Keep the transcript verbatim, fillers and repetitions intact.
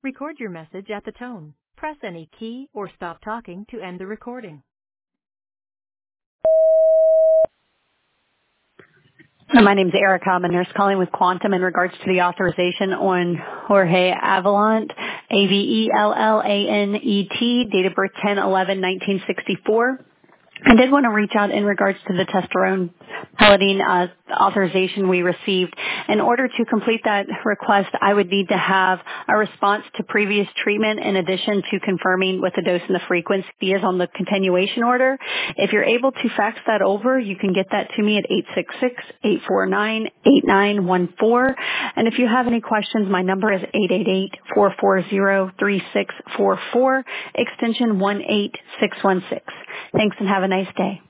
Record your message at the tone. Press any key or stop talking to end the recording. Hi, my name is Erica. I'm a nurse calling with Quantum in regards to the authorization on Jorge Avellant, A V E L L A N E T, date of birth ten eleven nineteen sixty-four. I did want to reach out in regards to the testosterone pelleting uh, authorization we received. In order to complete that request, I would need to have a response to previous treatment in addition to confirming what the dose and the frequency is on the continuation order. If you're able to fax that over, you can get that to me at eight six six, eight four nine, eight nine one four. And if you have any questions, my number is eight eight eight, four four zero, three six four four, extension one eight six one six. Thanks and have a nice day.